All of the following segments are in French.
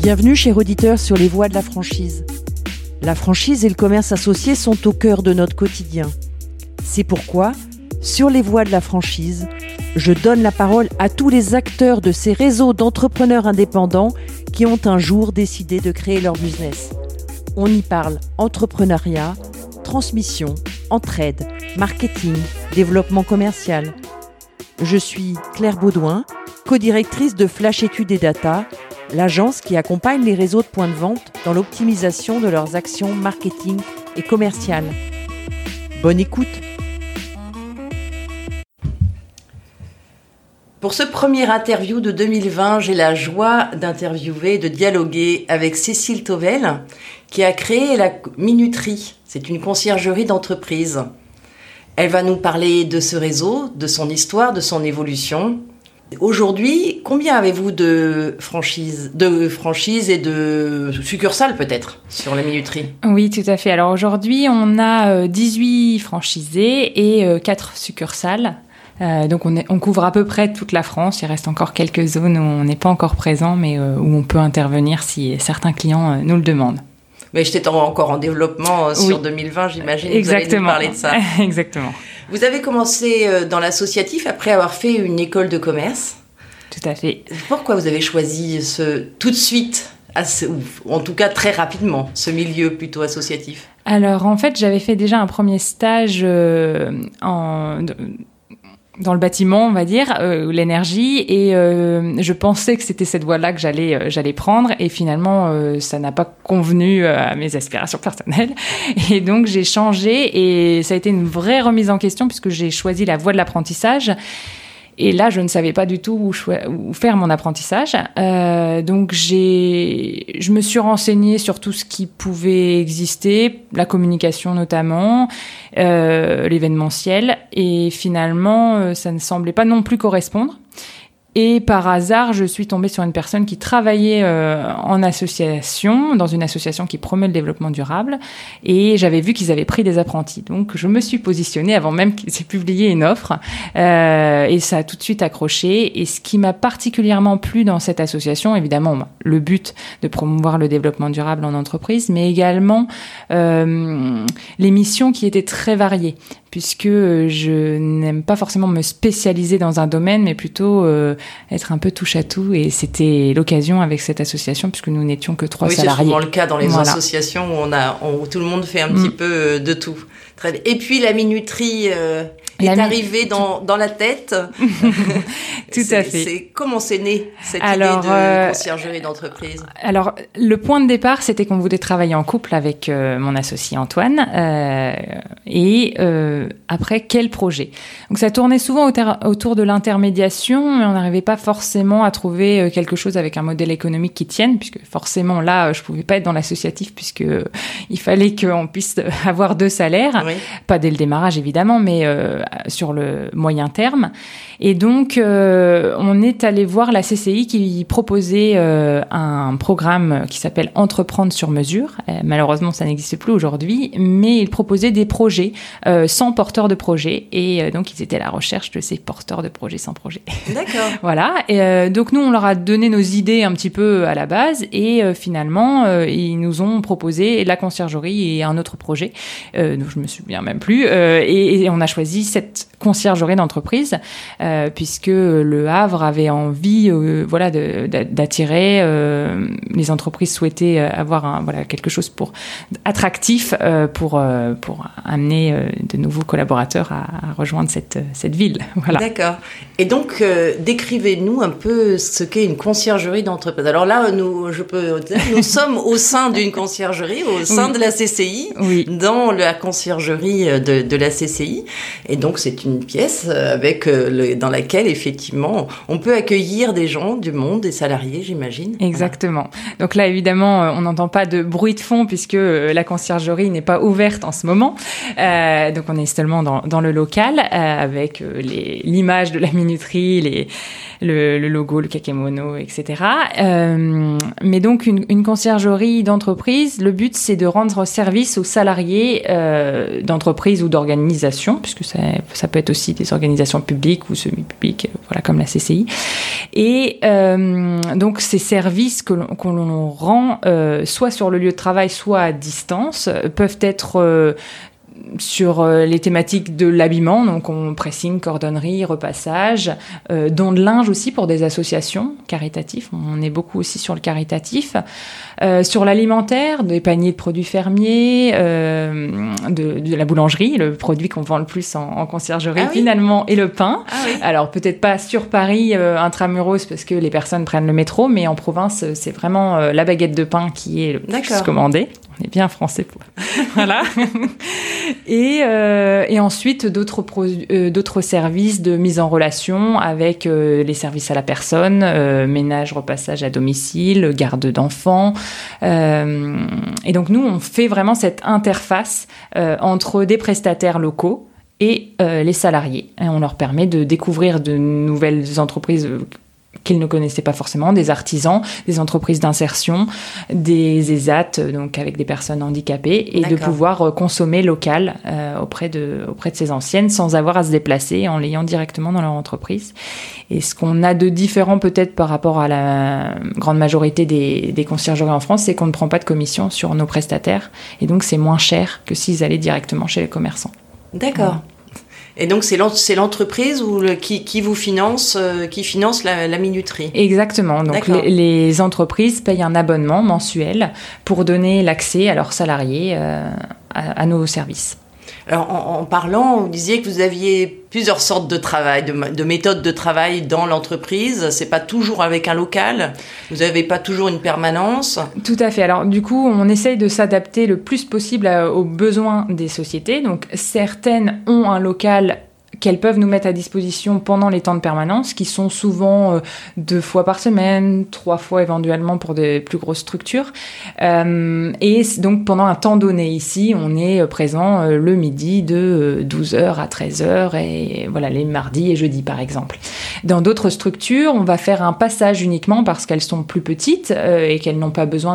Bienvenue, chers auditeurs, sur les voies de la franchise. La franchise et le commerce associé sont au cœur de notre quotidien. C'est pourquoi, sur les voies de la franchise, je donne la parole à tous les acteurs de ces réseaux d'entrepreneurs indépendants qui ont un jour décidé de créer leur business. On y parle entrepreneuriat, transmission, entraide, marketing, développement commercial. Je suis Claire Baudouin, co-directrice de Flash Études et Data, l'agence qui accompagne les réseaux de points de vente dans l'optimisation de leurs actions marketing et commerciales. Bonne écoute. Pour ce premier interview de 2020, j'ai la joie d'interviewer, de dialoguer avec Cécile Tovel, qui a créé la Minuterie. C'est une conciergerie d'entreprise. Elle va nous parler de ce réseau, de son histoire, de son évolution. Aujourd'hui, combien avez-vous de franchises et de succursales peut-être sur la Minuterie ? Oui, tout à fait. Alors aujourd'hui, on a 18 franchisés et 4 succursales. Donc on couvre à peu près toute la France. Il reste encore quelques zones où on n'est pas encore présent, mais où on peut intervenir si certains clients nous le demandent. Mais j'étais encore en développement sur 2020, j'imagine. Exactement. Vous allez nous parler de ça. Exactement. Vous avez commencé dans l'associatif après avoir fait une école de commerce. Tout à fait. Pourquoi vous avez choisi tout de suite, ou en tout cas très rapidement, ce milieu plutôt associatif ? Alors en fait, j'avais fait déjà un premier stage dans le bâtiment, on va dire, l'énergie, et je pensais que c'était cette voie-là que j'allais prendre, et finalement ça n'a pas convenu à mes aspirations personnelles, et donc j'ai changé, et ça a été une vraie remise en question puisque j'ai choisi la voie de l'apprentissage. Et là, je ne savais pas du tout où faire mon apprentissage. Donc, je me suis renseignée sur tout ce qui pouvait exister, la communication notamment, l'événementiel. Et finalement, ça ne semblait pas non plus correspondre. Et par hasard, je suis tombée sur une personne qui travaillait en association, dans une association qui promeut le développement durable. Et j'avais vu qu'ils avaient pris des apprentis. Donc, je me suis positionnée avant même qu'ils aient publié une offre. Et ça a tout de suite accroché. Et ce qui m'a particulièrement plu dans cette association, évidemment, le but de promouvoir le développement durable en entreprise, mais également les missions qui étaient très variées. Puisque je n'aime pas forcément me spécialiser dans un domaine, mais plutôt être un peu touche-à-tout. Et c'était l'occasion avec cette association, puisque nous n'étions que 3 salariés. Oui, c'est souvent le cas dans les associations où tout le monde fait un petit peu de tout. Très bien. Et puis la Minuterie est arrivée dans la tête. Tout à fait. Comment c'est né cette idée de conciergerie d'entreprise ? Alors, le point de départ, c'était qu'on voulait travailler en couple avec mon associé Antoine. Et après, quel projet ? Donc, ça tournait souvent autour de l'intermédiation, mais on n'arrivait pas forcément à trouver quelque chose avec un modèle économique qui tienne, puisque forcément, là, je pouvais pas être dans l'associatif, puisque il fallait qu'on puisse avoir 2 salaires. Oui. Pas dès le démarrage, évidemment, mais sur le moyen terme. Et donc, on est allé voir la CCI qui proposait un programme qui s'appelle Entreprendre sur mesure. Malheureusement, ça n'existe plus aujourd'hui, mais il proposait des projets sans porteurs de projet. Et donc, ils étaient à la recherche de ces porteurs de projets sans projet. D'accord. Voilà. Et donc, nous, on leur a donné nos idées un petit peu à la base. Et finalement, ils nous ont proposé la conciergerie et un autre projet. Donc, je me souviens même plus. Et on a choisi cette conciergerie d'entreprise puisque le Havre avait envie d'attirer les entreprises souhaitaient avoir quelque chose pour attractif pour amener de nouveaux collaborateurs à rejoindre cette ville. Voilà. D'accord. Et donc décrivez-nous un peu ce qu'est une conciergerie d'entreprise. Alors là nous sommes au sein d'une conciergerie au sein de la CCI, dans la conciergerie de la CCI, et donc c'est une pièce dans laquelle effectivement on peut accueillir des gens du monde, des salariés, j'imagine. Exactement. Donc là évidemment on n'entend pas de bruit de fond puisque la conciergerie n'est pas ouverte en ce moment. Donc on est seulement dans le local avec l'image de la minuterie, le logo, le kakemono, etc. Mais donc une conciergerie d'entreprise, le but c'est de rendre service aux salariés d'entreprise ou d'organisation, puisque ça peut être aussi des organisations publiques ou semi-publiques, comme la CCI. Et donc ces services que l'on rend soit sur le lieu de travail, soit à distance, peuvent être sur les thématiques de l'habillement, donc pressing, cordonnerie, repassage, don de linge aussi pour des associations caritatives, on est beaucoup aussi sur le caritatif, sur l'alimentaire, des paniers de produits fermiers, de la boulangerie, le produit qu'on vend le plus en conciergerie finalement, et le pain. Alors peut-être pas sur Paris, intramuros, parce que les personnes prennent le métro, mais en province, c'est vraiment la baguette de pain qui est le plus commandée. On est bien français pour... Voilà. Et ensuite, d'autres services de mise en relation avec les services à la personne, ménage, repassage à domicile, garde d'enfants. Et donc, nous, on fait vraiment cette interface entre des prestataires locaux et les salariés. Et on leur permet de découvrir de nouvelles entreprises qu'ils ne connaissaient pas forcément, des artisans, des entreprises d'insertion, des ESAT, donc avec des personnes handicapées, et de pouvoir consommer local auprès de ces anciennes sans avoir à se déplacer, en l'ayant directement dans leur entreprise. Et ce qu'on a de différent peut-être par rapport à la grande majorité des conciergeries en France, c'est qu'on ne prend pas de commission sur nos prestataires, et donc c'est moins cher que s'ils allaient directement chez les commerçants. D'accord. Voilà. Et donc, c'est l'entreprise qui vous finance, qui finance la minuterie. Exactement. Donc, les entreprises payent un abonnement mensuel pour donner l'accès à leurs salariés à nos services. Alors, en parlant, vous disiez que vous aviez plusieurs sortes de travail, de méthodes de travail dans l'entreprise. C'est pas toujours avec un local. Vous n'avez pas toujours une permanence. Tout à fait. Alors, du coup, on essaye de s'adapter le plus possible aux besoins des sociétés. Donc, certaines ont un local qu'elles peuvent nous mettre à disposition pendant les temps de permanence, qui sont souvent 2 fois par semaine, 3 fois éventuellement pour des plus grosses structures. Et donc, pendant un temps donné, ici, on est présent le midi de 12h à 13h, et voilà, les mardis et jeudis, par exemple. Dans d'autres structures, on va faire un passage uniquement parce qu'elles sont plus petites et qu'elles n'ont pas besoin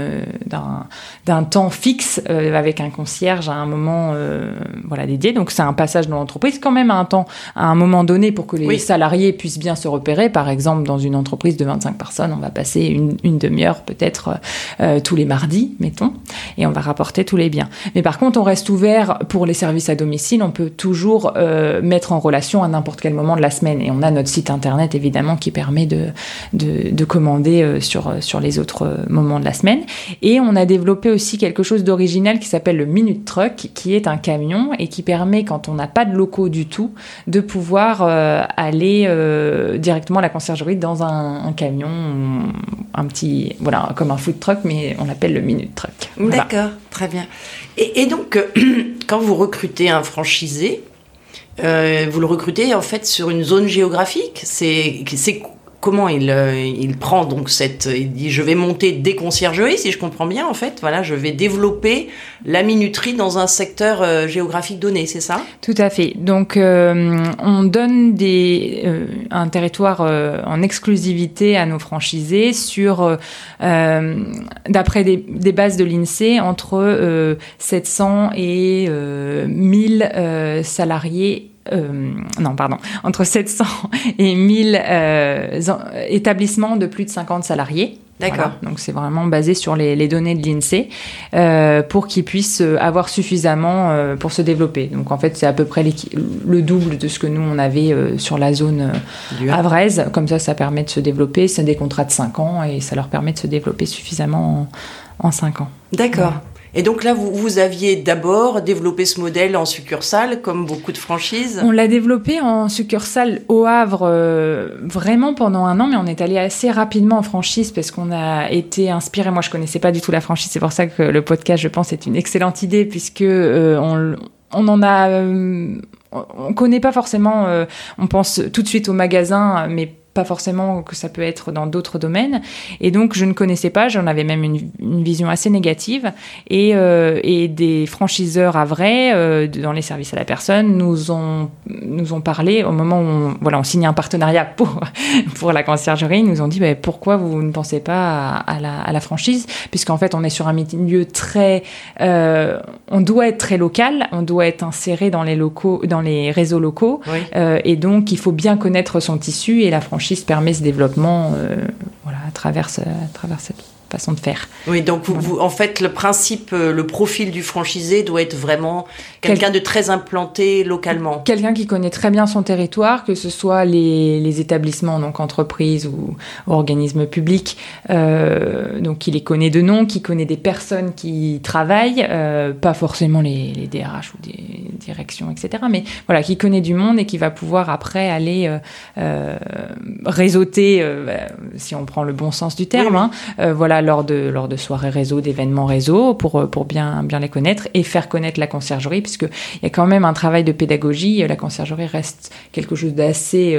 d'un temps fixe avec un concierge à un moment dédié. Donc, c'est un passage dans l'entreprise, quand même, à un moment donné, pour que les salariés puissent bien se repérer. Par exemple, dans une entreprise de 25 personnes, on va passer une demi-heure peut-être tous les mardis, mettons, et on va rapporter tous les biens. Mais par contre, on reste ouvert pour les services à domicile. On peut toujours mettre en relation à n'importe quel moment de la semaine. Et on a notre site internet, évidemment, qui permet de commander sur les autres moments de la semaine. Et on a développé aussi quelque chose d'original qui s'appelle le Minute Truck, qui est un camion et qui permet, quand on n'a pas de locaux du tout, de pouvoir aller directement à la conciergerie dans un camion, un petit, voilà, comme un food truck, mais on l'appelle le Minute Truck. Voilà. D'accord, très bien. Et donc, quand vous recrutez un franchisé, vous le recrutez en fait sur une zone géographique. C'est comment il prend donc il dit je vais monter des conciergeries, si je comprends bien, en fait, voilà, je vais développer la minuterie dans un secteur géographique donné, c'est ça ? Tout à fait. Donc on donne un territoire en exclusivité à nos franchisés sur d'après des bases de l'INSEE entre 700 et 1000 salariés. Entre 700 et 1000 établissements de plus de 50 salariés. D'accord. Voilà. Donc, c'est vraiment basé sur les données de l'INSEE pour qu'ils puissent avoir suffisamment pour se développer. Donc, en fait, c'est à peu près le double de ce que nous, on avait sur la zone havraise. Comme ça permet de se développer. C'est des contrats de 5 ans et ça leur permet de se développer suffisamment en 5 ans. D'accord. Voilà. Et donc là, vous aviez d'abord développé ce modèle en succursale, comme beaucoup de franchises ? On l'a développé en succursale au Havre vraiment pendant 1 an, mais on est allé assez rapidement en franchise parce qu'on a été inspiré. Moi, je connaissais pas du tout la franchise, c'est pour ça que le podcast, je pense, est une excellente idée, puisque on connaît pas forcément. On pense tout de suite au magasin, mais pas forcément que ça peut être dans d'autres domaines. Et donc, je ne connaissais pas, j'en avais même une vision assez négative. Et des franchiseurs havrais, dans les services à la personne, nous ont parlé au moment où on signe un partenariat pour la conciergerie. Ils nous ont dit, pourquoi vous ne pensez pas à la franchise? Puisqu'en fait, on est sur un milieu très... on doit être très local, on doit être inséré dans les réseaux locaux. Oui. Et donc, il faut bien connaître son tissu et la franchise permet ce développement à travers cette façon de faire. Oui, donc vous, en fait, le principe, le profil du franchisé doit être vraiment quelqu'un de très implanté localement. Quelqu'un qui connaît très bien son territoire, que ce soit les établissements, donc entreprises ou organismes publics, donc qui les connaît de nom, qui connaît des personnes qui travaillent, pas forcément les DRH ou des directions, etc., mais voilà, qui connaît du monde et qui va pouvoir après aller réseauter, si on prend le bon sens du terme, lors de soirées réseau, d'événements réseau, pour bien les connaître et faire connaître la conciergerie, puisqu'il y a quand même un travail de pédagogie. La conciergerie reste quelque chose d'assez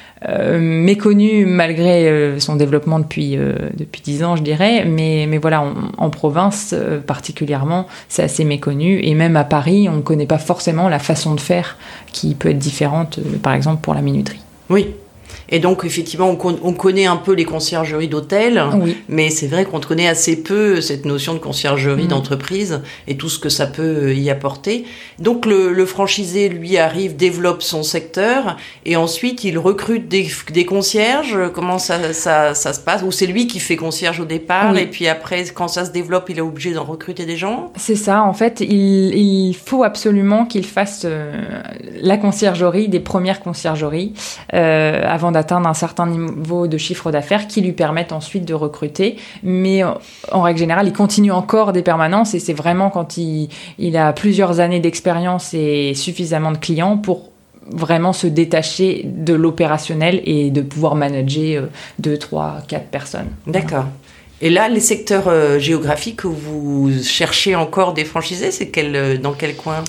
méconnu malgré son développement depuis 10 ans, je dirais. Mais voilà, en province particulièrement, c'est assez méconnu. Et même à Paris, on ne connaît pas forcément la façon de faire qui peut être différente, par exemple, pour la minuterie. Oui. Et donc, effectivement, on connaît un peu les conciergeries d'hôtel, mais c'est vrai qu'on connaît assez peu cette notion de conciergerie d'entreprise et tout ce que ça peut y apporter. Donc, le franchisé, lui, arrive, développe son secteur et ensuite, il recrute des concierges. Comment ça se passe? Ou c'est lui qui fait concierge au départ et puis après, quand ça se développe, il est obligé d'en recruter des gens? C'est ça. En fait, il faut absolument qu'il fasse la conciergerie, des premières conciergeries, avant d'atteindre un certain niveau de chiffre d'affaires qui lui permettent ensuite de recruter. Mais en règle générale, il continue encore des permanences et c'est vraiment quand il a plusieurs années d'expérience et suffisamment de clients pour vraiment se détacher de l'opérationnel et de pouvoir manager 2, 3, 4 personnes. D'accord. Et là, les secteurs géographiques où vous cherchez encore des franchisés, c'est dans quel coin?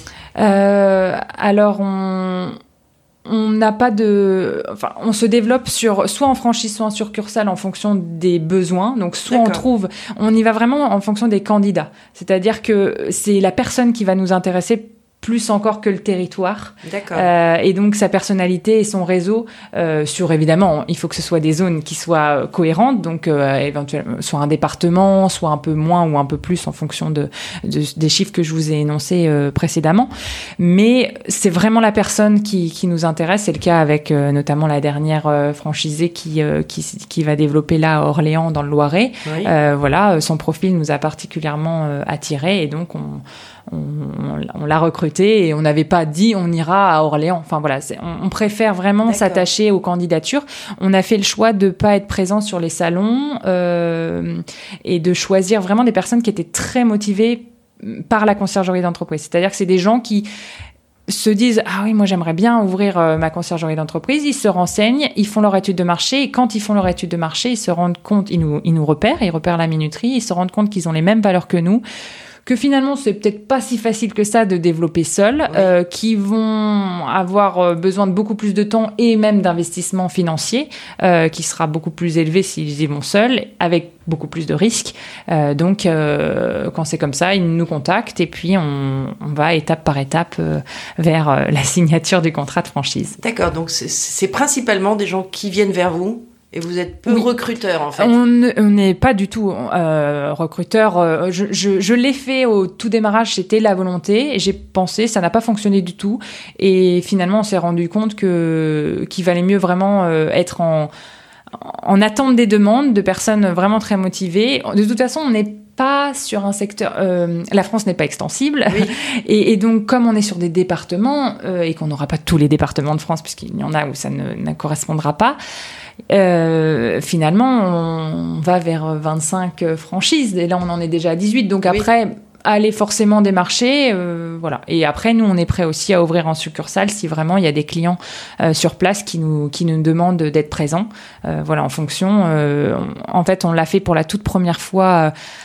Alors, on n'a pas on se développe soit en franchise, soit en succursale en fonction des besoins. Donc, soit on y va vraiment en fonction des candidats. C'est-à-dire que c'est la personne qui va nous intéresser plus encore que le territoire. D'accord. Et donc, sa personnalité et son réseau évidemment, il faut que ce soit des zones qui soient cohérentes, donc éventuellement, soit un département, soit un peu moins ou un peu plus en fonction des chiffres que je vous ai énoncés précédemment. Mais c'est vraiment la personne qui nous intéresse. C'est le cas avec notamment la dernière franchisée qui va développer là à Orléans, dans le Loiret. Oui. Son profil nous a particulièrement attirés et donc on l'a recruté et on n'avait pas dit on ira à Orléans. Enfin voilà, on préfère vraiment s'attacher aux candidatures. On a fait le choix de pas être présent sur les salons et de choisir vraiment des personnes qui étaient très motivées par la conciergerie d'entreprise. C'est-à-dire que c'est des gens qui se disent « Ah oui, moi j'aimerais bien ouvrir ma conciergerie d'entreprise », ils se renseignent, ils font leur étude de marché et quand ils font leur étude de marché, ils se rendent compte, ils nous repèrent, ils repèrent la minuterie, ils se rendent compte qu'ils ont les mêmes valeurs que nous, que finalement c'est peut-être pas si facile que ça de développer seul, qui vont avoir besoin de beaucoup plus de temps et même d'investissement financier, qui sera beaucoup plus élevé s'ils y vont seuls, avec beaucoup plus de risques. Donc quand c'est comme ça, ils nous contactent et puis on va étape par étape vers la signature du contrat de franchise. D'accord, donc c'est principalement des gens qui viennent vers vous? Et vous êtes peu recruteur, en fait. On n'est pas du tout recruteur. Je l'ai fait au tout démarrage, c'était la volonté. Et j'ai pensé, ça n'a pas fonctionné du tout. Et finalement, on s'est rendu compte qu'il valait mieux vraiment être en attente des demandes de personnes vraiment très motivées. De toute façon, on n'est pas sur un secteur... la France n'est pas extensible. Oui. Et donc, comme on est sur des départements, et qu'on n'aura pas tous les départements de France, puisqu'il y en a où ça ne correspondra pas, finalement, on va vers 25 franchises. Et là, on en est déjà à 18. Donc après... aller forcément démarcher, voilà. Et après, nous, on est prêt aussi à ouvrir en succursale si vraiment il y a des clients sur place qui nous demandent d'être présents. Voilà, en fonction. En fait, on l'a fait pour la toute première fois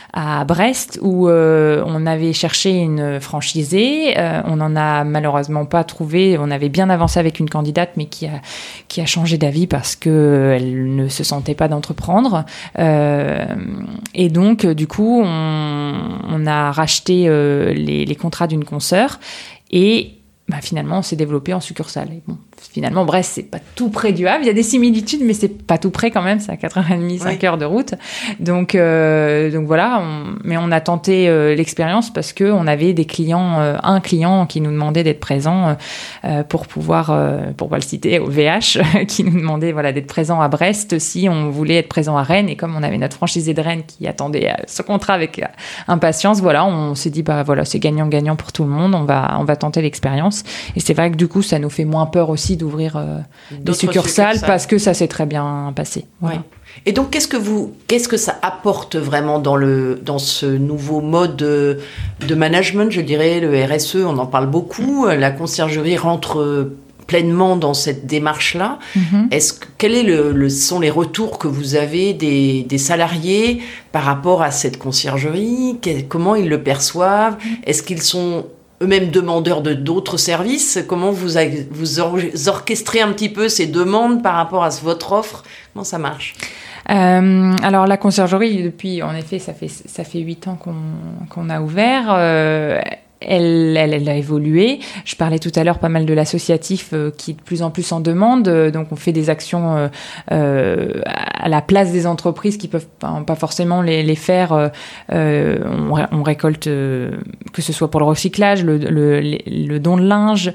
à Brest où on avait cherché une franchisée. On n'en a malheureusement pas trouvé. On avait bien avancé avec une candidate, mais qui a changé d'avis parce qu'elle ne se sentait pas d'entreprendre. Et donc, du coup, on a racheté les contrats d'une consoeur et finalement, on s'est développé en succursale. Et bon, finalement, Brest, c'est pas tout près du Havre. Il y a des similitudes, mais c'est pas tout près quand même. C'est à 4h30, 5 heures de route. Donc voilà. Mais on a tenté l'expérience parce que on avait des clients, un client qui nous demandait d'être présent pour pouvoir, pour pas le citer, au VH, qui nous demandait d'être présent à Brest si on voulait être présent à Rennes. Et comme on avait notre franchisé de Rennes qui attendait ce contrat avec impatience, on s'est dit c'est gagnant-gagnant pour tout le monde. On va tenter l'expérience. Et c'est vrai que du coup, ça nous fait moins peur aussi d'ouvrir des succursales parce que ça s'est très bien passé. Voilà. Oui. Et donc, qu'est-ce que ça apporte vraiment dans ce nouveau mode de management, je dirais, le RSE, on en parle beaucoup, la conciergerie rentre pleinement dans cette démarche-là. Quels sont les retours que vous avez des salariés par rapport à cette conciergerie? Comment ils le perçoivent? Est-ce qu'ils sont eux-mêmes demandeurs d'autres services? Comment vous orchestrez un petit peu ces demandes par rapport à votre offre? Comment ça marche? Alors la conciergerie, depuis, en effet, ça fait 8 ans qu'on a ouvert. Elle a évolué. Je parlais tout à l'heure pas mal de l'associatif qui est de plus en plus en demande. Donc, on fait des actions à la place des entreprises qui peuvent pas forcément les faire. On récolte, que ce soit pour le recyclage, le don de linge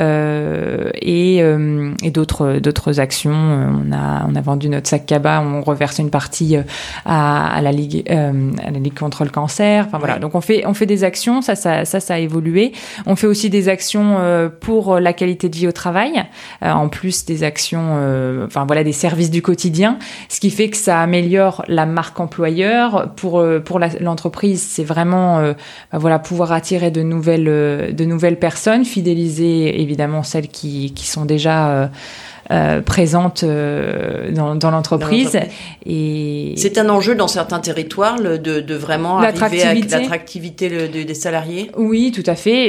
et d'autres actions. On a vendu notre sac cabas. On reverse une partie à la Ligue contre le cancer. Enfin voilà. Donc, on fait des actions. Ça a évolué. On fait aussi des actions pour la qualité de vie au travail, en plus des actions, des services du quotidien, ce qui fait que ça améliore la marque employeur. Pour l'entreprise, c'est vraiment pouvoir attirer de nouvelles personnes, fidéliser évidemment celles qui sont déjà présentes dans l'entreprise. Et c'est un enjeu dans certains territoires de vraiment arriver à l'attractivité des salariés. Oui, tout à fait.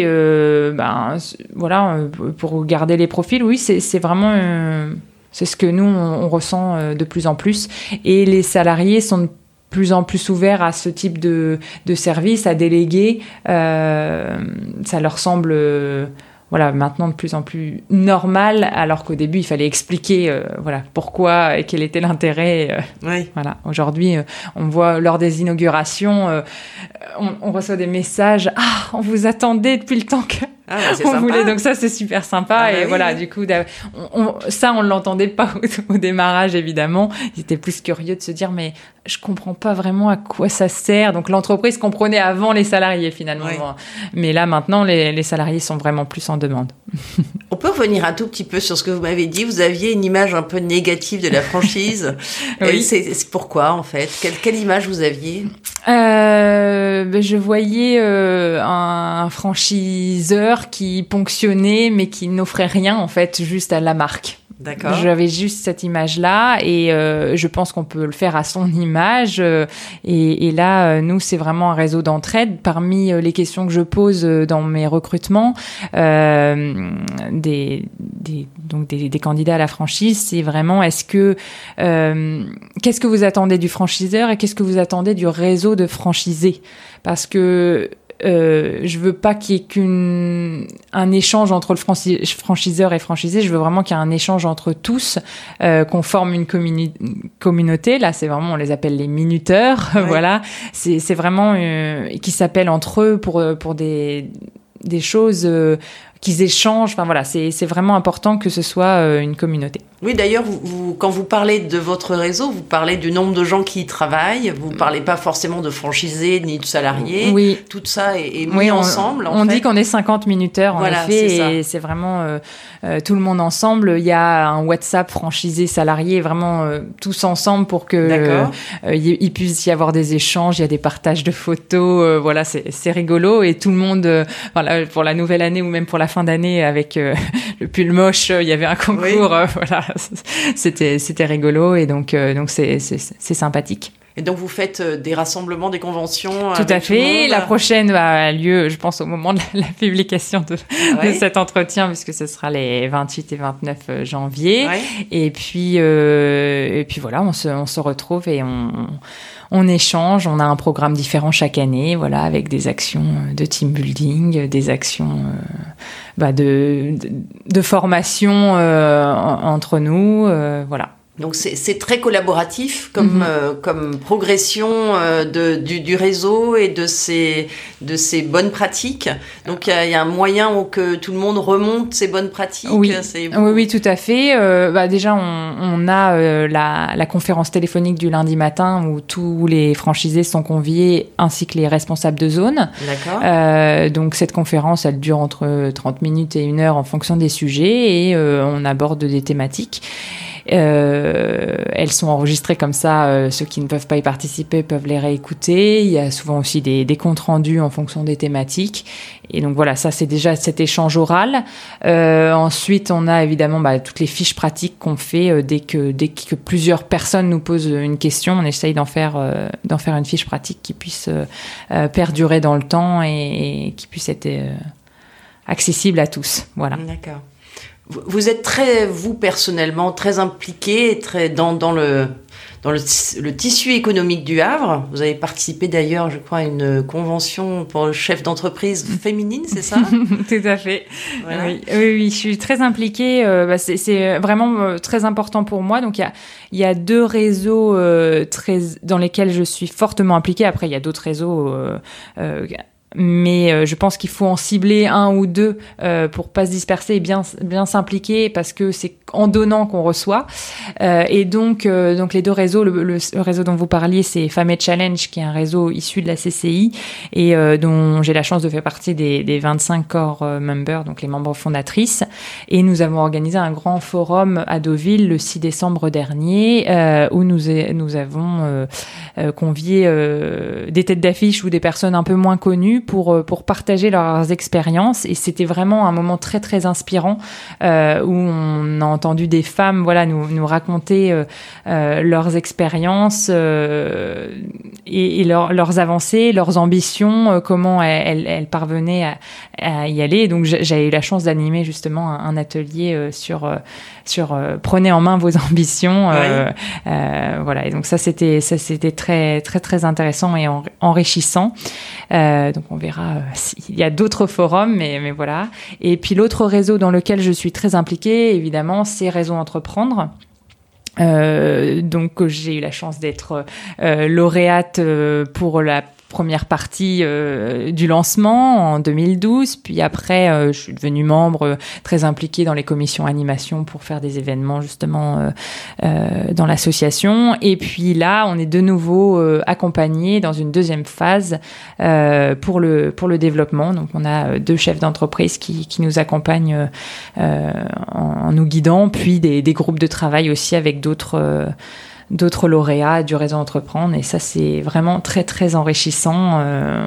Pour garder les profils, oui, c'est vraiment c'est ce que nous on ressent de plus en plus. Et les salariés sont de plus en plus ouverts à ce type de service, à déléguer. Ça leur semble maintenant de plus en plus normal, alors qu'au début, il fallait expliquer pourquoi et quel était l'intérêt. Oui. Aujourd'hui, on voit lors des inaugurations, on reçoit des messages « Ah, on vous attendait depuis le temps que... » on voulait, donc ça c'est super sympa. Du coup on l'entendait pas au démarrage évidemment. Ils étaient plus curieux de se dire mais je comprends pas vraiment à quoi ça sert. Donc l'entreprise comprenait avant les salariés finalement. Oui. Mais là maintenant les salariés sont vraiment plus en demande. On peut revenir un tout petit peu sur ce que vous m'avez dit. Vous aviez une image un peu négative de la franchise. Oui. C'est pourquoi en fait? Quelle image vous aviez? Je voyais un franchiseur qui ponctionnait mais qui n'offrait rien en fait, juste à la marque. D'accord. J'avais juste cette image-là et je pense qu'on peut le faire à son image. Et là, nous, c'est vraiment un réseau d'entraide. Parmi les questions que je pose dans mes recrutements, des candidats à la franchise, c'est vraiment qu'est-ce que vous attendez du franchiseur et qu'est-ce que vous attendez du réseau de franchisés? Parce que je veux pas qu'il y ait un échange entre le franchiseur et franchisé. Je veux vraiment qu'il y ait un échange entre tous, qu'on forme une communauté. Là, c'est vraiment, on les appelle les minuteurs. Oui. Voilà. C'est vraiment qui s'appellent entre eux pour des choses qu'ils échangent. Enfin voilà, c'est vraiment important que ce soit une communauté. Oui, d'ailleurs, quand vous parlez de votre réseau, vous parlez du nombre de gens qui y travaillent. Vous ne parlez pas forcément de franchisés ni de salariés. Oui. Tout ça est mis ensemble. On dit qu'on est 50 minuteurs, en effet, et c'est vraiment tout le monde ensemble. Il y a un WhatsApp franchisé salarié, vraiment tous ensemble pour que il puisse y avoir des échanges. Il y a des partages de photos. C'est rigolo et tout le monde, pour la nouvelle année ou même pour la fin d'année avec le pull moche, il y avait un concours. Oui. C'était rigolo et donc c'est sympathique. Et donc vous faites des rassemblements, des conventions. Tout à fait. La prochaine a lieu, je pense, au moment de la publication de cet entretien, puisque ce sera les 28 et 29 janvier. Ouais. Et puis voilà, on se retrouve et on échange. On a un programme différent chaque année, voilà, avec des actions de team building, des actions de formation entre nous, voilà. Donc c'est très collaboratif comme progression du réseau et de ces bonnes pratiques. Donc il y a un moyen où que tout le monde remonte ces bonnes pratiques. Oui, tout à fait. Déjà on a la conférence téléphonique du lundi matin où tous les franchisés sont conviés ainsi que les responsables de zone. D'accord. Donc cette conférence elle dure entre 30 minutes et 1 heure en fonction des sujets et on aborde des thématiques. Elles sont enregistrées comme ça, ceux qui ne peuvent pas y participer peuvent les réécouter. Il y a souvent aussi des comptes rendus en fonction des thématiques. Et donc voilà, ça c'est déjà cet échange oral. Ensuite, on a évidemment toutes les fiches pratiques qu'on fait dès que plusieurs personnes nous posent une question. On essaye d'en faire une fiche pratique qui puisse perdurer dans le temps et qui puisse être accessible à tous. Voilà. D'accord. Vous êtes vous personnellement, très impliqué, très dans le tissu économique du Havre. Vous avez participé d'ailleurs, je crois, à une convention pour le chef d'entreprise féminine, c'est ça? Tout à fait. Voilà. Oui, je suis très impliquée. C'est vraiment très important pour moi. Donc il y a 2 réseaux dans lesquels je suis fortement impliquée. Après, il y a d'autres réseaux. Mais je pense qu'il faut en cibler 1 ou 2 pour pas se disperser et bien s'impliquer parce que c'est en donnant qu'on reçoit. Et donc les 2 réseaux, le réseau dont vous parliez, c'est Femmes et Challenge, qui est un réseau issu de la CCI et dont j'ai la chance de faire partie des 25 core members, donc les membres fondatrices. Et nous avons organisé un grand forum à Deauville le 6 décembre dernier où nous avons convié des têtes d'affiche ou des personnes un peu moins connues pour partager leurs expériences. Et c'était vraiment un moment très, très inspirant où on a entendu des femmes nous raconter leurs expériences et leurs avancées, leurs ambitions, comment elles parvenaient à y aller. Et donc, j'ai eu la chance d'animer justement un atelier sur prenez en main vos ambitions. Voilà. Et donc, ça, c'était très, très, très intéressant et enrichissant. Donc, on verra s'il y a d'autres forums, mais voilà. Et puis, l'autre réseau dans lequel je suis très impliquée, évidemment, c'est Réseau Entreprendre. Donc, j'ai eu la chance d'être lauréate pour la première partie du lancement en 2012, puis après je suis devenue membre très impliquée dans les commissions animation pour faire des événements justement dans l'association, et puis là on est de nouveau accompagné dans une deuxième phase pour le développement. Donc on a 2 chefs d'entreprise qui nous accompagnent en nous guidant, puis des groupes de travail aussi avec d'autres lauréats du réseau Entreprendre, et ça c'est vraiment très très enrichissant.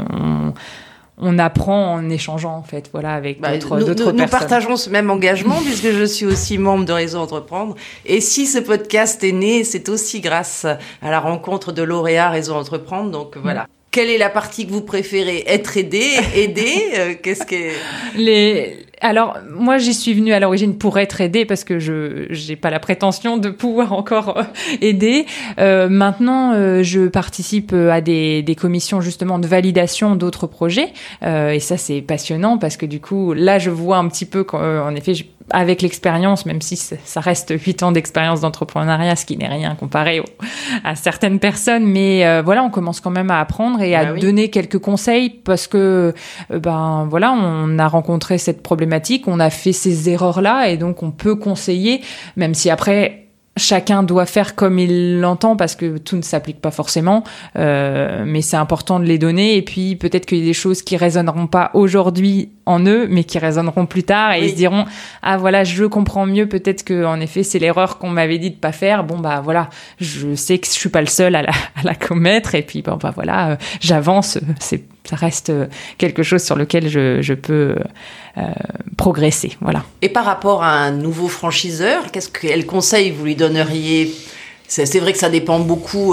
On apprend en échangeant en fait, voilà, avec d'autres personnes. Nous partageons ce même engagement puisque je suis aussi membre de Réseau Entreprendre, et si ce podcast est né, c'est aussi grâce à la rencontre de lauréats Réseau Entreprendre. Donc voilà. Quelle est la partie que vous préférez? Être aidé, aider qu'est-ce que... Alors, moi, j'y suis venue à l'origine pour être aidée parce que j'ai pas la prétention de pouvoir encore aider. Maintenant, je participe à des commissions justement de validation d'autres projets. Et ça, c'est passionnant parce que du coup, là, je vois un petit peu qu'en effet, avec l'expérience, même si ça reste 8 ans d'expérience d'entrepreneuriat, ce qui n'est rien comparé à certaines personnes, mais voilà, on commence quand même à apprendre et à donner quelques conseils parce que, voilà, on a rencontré cette problématique, on a fait ces erreurs-là et donc on peut conseiller, même si après, chacun doit faire comme il l'entend parce que tout ne s'applique pas forcément, mais c'est important de les donner. Et puis peut-être qu'il y a des choses qui résonneront pas aujourd'hui en eux, mais qui résonneront plus tard et ils se diront ah voilà, je comprends mieux, peut-être que en effet c'est l'erreur qu'on m'avait dit de pas faire. Bon bah voilà, je sais que je suis pas le seul à la commettre et puis voilà, j'avance. Ça reste quelque chose sur lequel je peux progresser, voilà. Et par rapport à un nouveau franchiseur, quel conseil vous lui donneriez C'est vrai que ça dépend beaucoup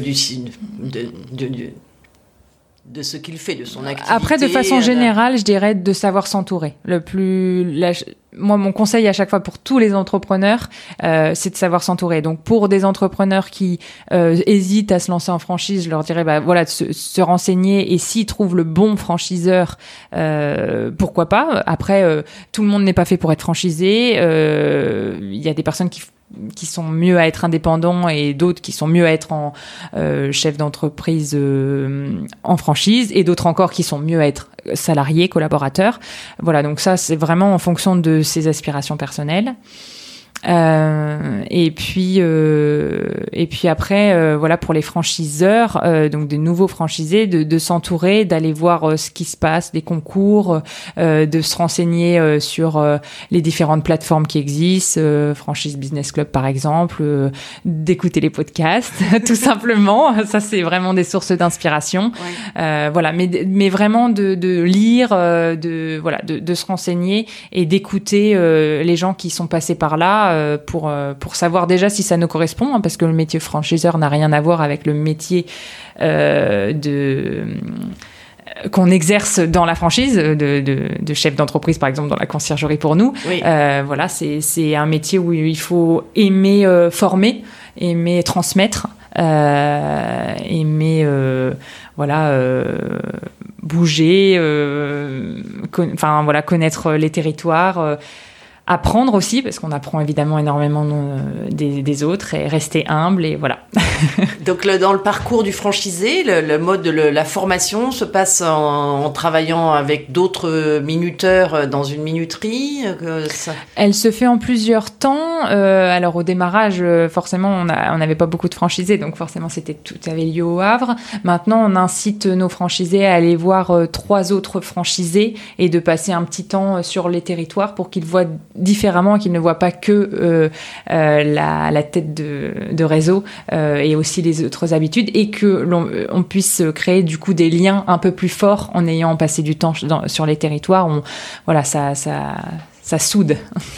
de ce qu'il fait, de son activité. Après, de façon générale, je dirais de savoir s'entourer. Moi, mon conseil à chaque fois pour tous les entrepreneurs, c'est de savoir s'entourer. Donc, pour des entrepreneurs qui hésitent à se lancer en franchise, je leur dirais, de se renseigner, et s'ils trouvent le bon franchiseur, pourquoi pas. Après, tout le monde n'est pas fait pour être franchisé. Il y a des personnes qui sont mieux à être indépendants et d'autres qui sont mieux à être en chef d'entreprise en franchise, et d'autres encore qui sont mieux à être salariés, collaborateurs. Voilà, donc ça, c'est vraiment en fonction de ses aspirations personnelles. Et puis après, pour les franchiseurs, donc des nouveaux franchisés, de s'entourer, d'aller voir ce qui se passe, des concours, de se renseigner sur les différentes plateformes qui existent, Franchise Business Club par exemple, d'écouter les podcasts, tout simplement. Ça, c'est vraiment des sources d'inspiration. Ouais. Mais vraiment de lire, de se renseigner et d'écouter les gens qui sont passés par là. Pour savoir déjà si ça nous correspond, parce que le métier franchiseur n'a rien à voir avec le métier qu'on exerce dans la franchise, de chef d'entreprise, par exemple, dans la conciergerie pour nous. Oui. C'est un métier où il faut aimer former, aimer transmettre, aimer bouger, connaître les territoires, apprendre aussi, parce qu'on apprend évidemment énormément des autres, et rester humble, et voilà. Donc dans le parcours du franchisé, le mode de la formation se passe en travaillant avec d'autres minuteurs dans une minuterie. Elle se fait en plusieurs temps. Alors au démarrage, forcément, on n'avait pas beaucoup de franchisés, donc forcément tout avait lieu au Havre. Maintenant, on incite nos franchisés à aller voir 3 autres franchisés et de passer un petit temps sur les territoires pour qu'ils voient différemment, qu'ils ne voient pas que la tête de réseau et aussi les autres habitudes, et que on puisse créer du coup des liens un peu plus forts en ayant passé du temps sur les territoires. Ça soude.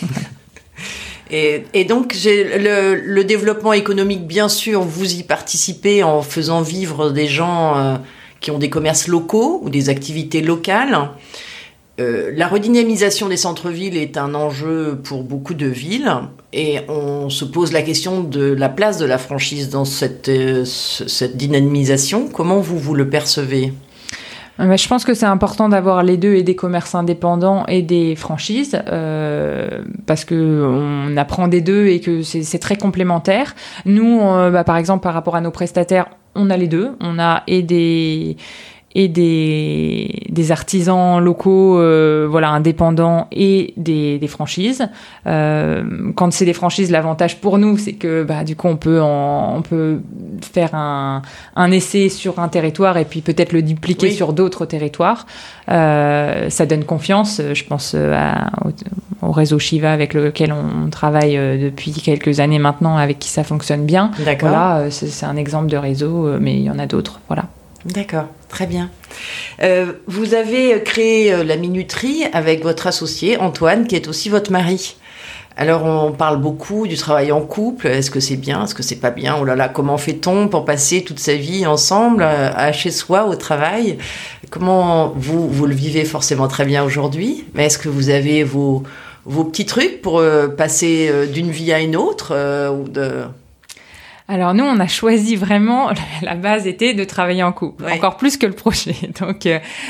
Et donc, le développement économique, bien sûr, vous y participez en faisant vivre des gens qui ont des commerces locaux ou des activités locales. La redynamisation des centres-villes est un enjeu pour beaucoup de villes, et on se pose la question de la place de la franchise dans cette dynamisation. Comment vous le percevez ? Je pense que c'est important d'avoir les deux, et des commerces indépendants et des franchises, parce que on apprend des deux et que c'est très complémentaire. Nous, par exemple, par rapport à nos prestataires, on a les deux. On a des artisans locaux, indépendants, et des franchises. Quand c'est des franchises, l'avantage pour nous, c'est que du coup on peut faire un essai sur un territoire et puis peut-être le dupliquer sur d'autres territoires. Ça donne confiance. Je pense au réseau Shiva avec lequel on travaille depuis quelques années maintenant, avec qui ça fonctionne bien. D'accord. Voilà, c'est un exemple de réseau, mais il y en a d'autres. Voilà. D'accord, très bien. Vous avez créé la minuterie avec votre associé Antoine, qui est aussi votre mari. Alors, on parle beaucoup du travail en couple. Est-ce que c'est bien ? Est-ce que c'est pas bien ? Oh là là, comment fait-on pour passer toute sa vie ensemble, chez soi, au travail ? Comment vous le vivez forcément très bien aujourd'hui, mais est-ce que vous avez vos petits trucs pour passer d'une vie à une autre Alors nous, on a choisi vraiment, la base était de travailler en couple, encore plus que le projet. Donc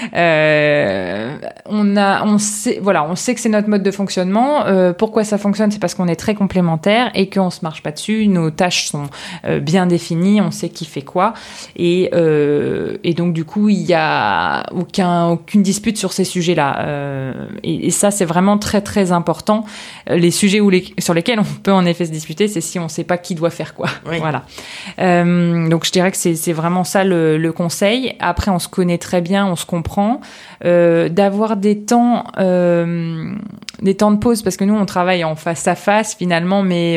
on sait que c'est notre mode de fonctionnement. Pourquoi ça fonctionne ? C'est parce qu'on est très complémentaires et qu'on se marche pas dessus. Nos tâches sont bien définies, on sait qui fait quoi, et donc du coup il y a aucune dispute sur ces sujets-là. Et ça, c'est vraiment très très important. Les sujets sur lesquels on peut en effet se disputer, c'est si on sait pas qui doit faire quoi. Oui. Voilà. Donc je dirais que c'est vraiment ça le conseil. Après, on se connaît très bien, on se comprend. D'avoir des temps de pause, parce que nous on travaille en face à face finalement, mais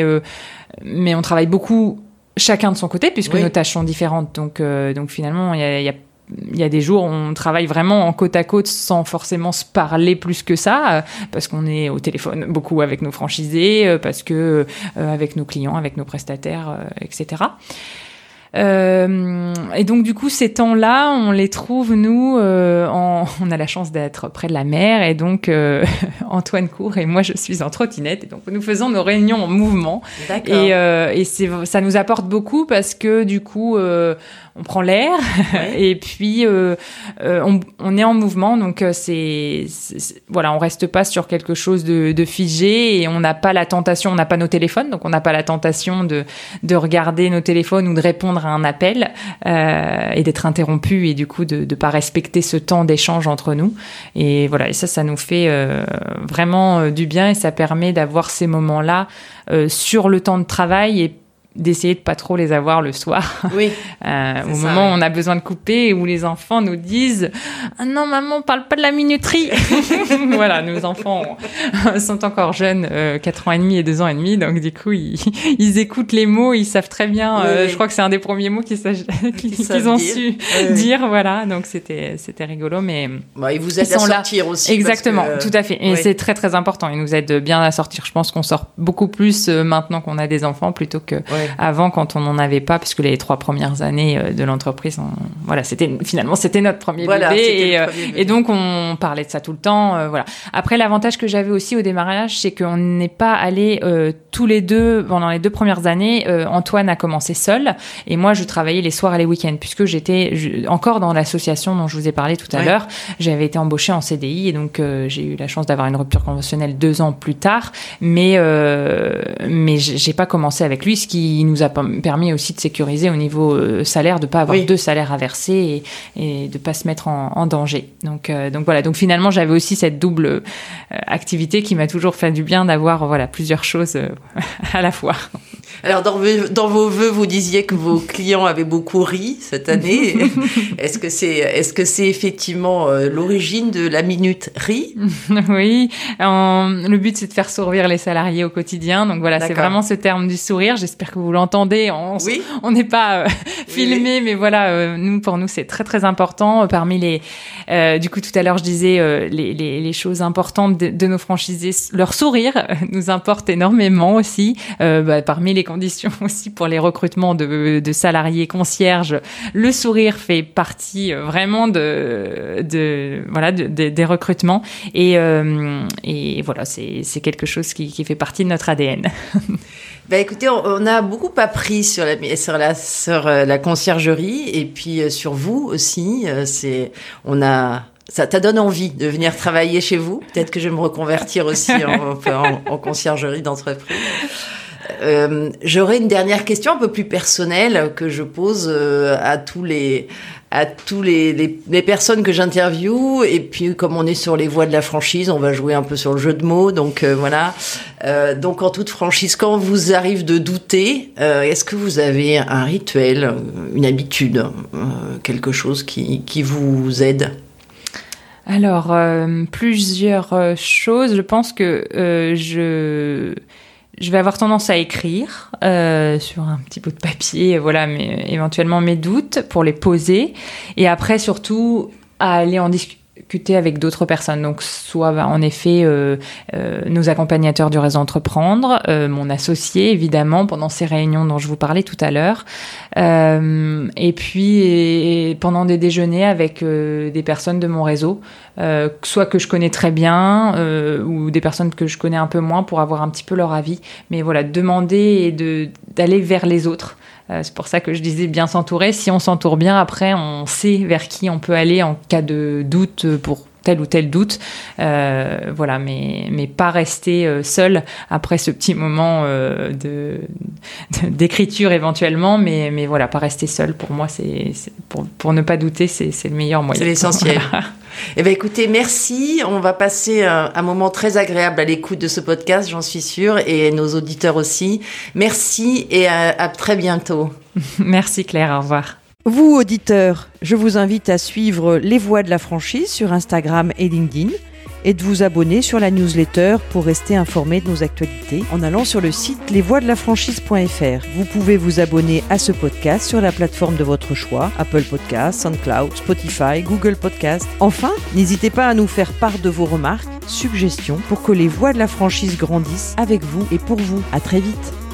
on travaille beaucoup chacun de son côté, puisque nos tâches sont différentes. Donc finalement il y a il y a des jours où on travaille vraiment en côte à côte sans forcément se parler plus que ça, parce qu'on est au téléphone beaucoup avec nos franchisés, parce que avec nos clients, avec nos prestataires, etc. Et donc du coup ces temps-là, on les trouve nous, on a la chance d'être près de la mer et donc Antoine court et moi je suis en trottinette et donc nous faisons nos réunions en mouvement. D'accord. Et ça nous apporte beaucoup parce que du coup on prend l'air et puis on est en mouvement, donc voilà, on reste pas sur quelque chose de figé et on n'a pas la tentation, on n'a pas nos téléphones, donc on n'a pas la tentation de regarder nos téléphones ou de répondre à un appel et d'être interrompu et du coup de pas respecter ce temps d'échange entre nous. Et voilà, et ça nous fait vraiment du bien et ça permet d'avoir ces moments-là sur le temps de travail et d'essayer de pas trop les avoir le soir. Oui. Au moment où on a besoin de couper et où les enfants nous disent « Ah non, maman, parle pas de la minuterie !» Voilà, nos enfants sont encore jeunes, 4 ans et demi et 2 ans et demi, donc du coup, ils écoutent les mots, ils savent très bien. Oui. Je crois que c'est un des premiers mots qu'ils ont su dire, voilà. Donc c'était rigolo, mais ils vous aident à sortir aussi. Exactement, tout à fait. Et c'est très très important. Ils nous aident bien à sortir. Je pense qu'on sort beaucoup plus maintenant qu'on a des enfants plutôt que avant quand on n'en avait pas, puisque les 3 premières années de l'entreprise, c'était notre premier bébé et donc on parlait de ça tout le temps. Voilà. Après, l'avantage que j'avais aussi au démarrage, c'est qu'on n'est pas allés tous les deux pendant les 2 premières années. Antoine a commencé seul et moi je travaillais les soirs et les week-ends puisque j'étais encore dans l'association dont je vous ai parlé tout à l'heure. J'avais été embauchée en CDI et donc j'ai eu la chance d'avoir une rupture conventionnelle 2 ans plus tard, mais j'ai pas commencé avec lui, ce qui nous a permis aussi de sécuriser au niveau salaire, de pas avoir 2 salaires à verser et de pas se mettre en danger. Donc voilà. Donc finalement, j'avais aussi cette double activité qui m'a toujours fait du bien d'avoir plusieurs choses à la fois. Alors dans vos vœux, vous disiez que vos clients avaient beaucoup ri cette année. Est-ce que c'est effectivement l'origine de la minuterie ? Oui. Le but, c'est de faire sourire les salariés au quotidien. Donc voilà, c'est vraiment ce terme du sourire. J'espère que vous l'entendez. On n'est pas filmé, mais voilà, pour nous, c'est très très important. Parmi du coup, tout à l'heure, je disais les choses importantes de nos franchisés, leur sourire nous importe énormément aussi. Parmi les conditions aussi pour les recrutements de salariés concierges, le sourire fait partie vraiment des recrutements et voilà, c'est quelque chose qui fait partie de notre ADN. Écoutez, on a beaucoup appris sur la conciergerie et puis sur vous aussi. Ça t'a donné envie de venir travailler chez vous. Peut-être que je vais me reconvertir aussi en conciergerie d'entreprise. J'aurais une dernière question un peu plus personnelle que je pose à tous les personnes que j'interviewe. Et puis, comme on est sur les voies de la franchise, on va jouer un peu sur le jeu de mots. Donc, voilà. Donc, en toute franchise, quand vous arrive de douter, est-ce que vous avez un rituel, une habitude, quelque chose qui vous aide ? Alors, plusieurs choses. Je pense que je vais avoir tendance à écrire sur un petit bout de papier, mais éventuellement mes doutes pour les poser. Et après, surtout, à aller en discuter avec d'autres personnes. Donc, soit en effet nos accompagnateurs du réseau Entreprendre, mon associé évidemment pendant ces réunions dont je vous parlais tout à l'heure, et puis pendant des déjeuners avec des personnes de mon réseau, soit que je connais très bien ou des personnes que je connais un peu moins pour avoir un petit peu leur avis. Mais voilà, demander et d'aller vers les autres. C'est pour ça que je disais bien s'entourer. Si on s'entoure bien, après, on sait vers qui on peut aller en cas de doute pour tel ou tel doute. Mais pas rester seul après ce petit moment d'écriture éventuellement. Mais voilà, pas rester seul. Pour moi, pour ne pas douter, c'est le meilleur moyen. C'est l'essentiel. Écoutez, merci. On va passer un moment très agréable à l'écoute de ce podcast, j'en suis sûre, et nos auditeurs aussi. Merci et à très bientôt. Merci Claire, au revoir. Vous, auditeurs, je vous invite à suivre Les Voix de la franchise sur Instagram et LinkedIn et de vous abonner sur la newsletter pour rester informé de nos actualités en allant sur le site lesvoixdelafranchise.fr. Vous pouvez vous abonner à ce podcast sur la plateforme de votre choix, Apple Podcasts, SoundCloud, Spotify, Google Podcasts. Enfin, n'hésitez pas à nous faire part de vos remarques, suggestions pour que les voix de la franchise grandissent avec vous et pour vous. À très vite.